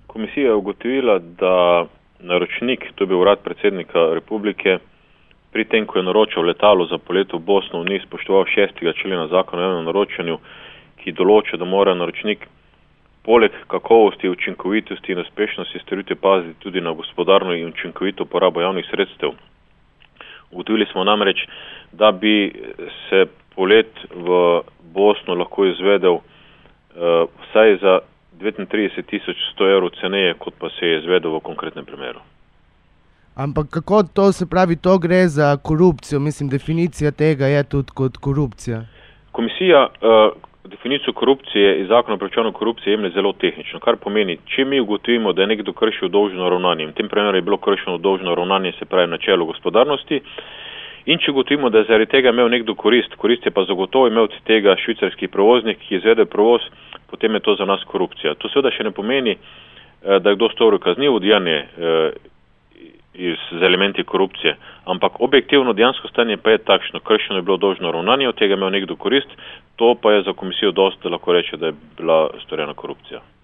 Komisija je ugotovila, da naročnik, to je bil urad predsednika republike, pri tem, ko je naročal letalo za polet v Bosno, ni spoštoval 6. člena zakona o javnem naročanju, ki določa, da mora naročnik poleg kakovosti, učinkovitosti in uspešnosti storitve paziti tudi na gospodarno in učinkovito porabo javnih sredstev. Ugotovili smo namreč, da bi se polet v Bosno lahko izvedel vsaj za 39.100 evrov ceneje, kot pa se je izvedel v konkretnem primeru. Ampak kako to, se pravi, to gre za korupcijo? Mislim, definicija tega je tudi kot korupcija. Komisija definicijo korupcije iz zakona o preprečevanju korupcije jemlje zelo tehnično, kar pomeni, če mi ugotovimo, da je nekdo kršil dolžno ravnanje, v tem primeru je bilo kršeno dolžno ravnanje, se pravi načelo gospodarnosti, in če ugotovimo, da je zaradi tega imel nekdo korist je pa zagotovo imel od tega švicarski prevoznik, ki izvede prevoz, potem je to za nas korupcija. To seveda še ne pomeni, da je kdo storil kaznivo dejanje z elementi korupcije, ampak objektivno dejansko stanje pa je takšno, kršeno je bilo dolžno ravnanje, od tega imel nekdo korist, to pa je za komisijo dosti, da lahko reče, da je bila storjena korupcija.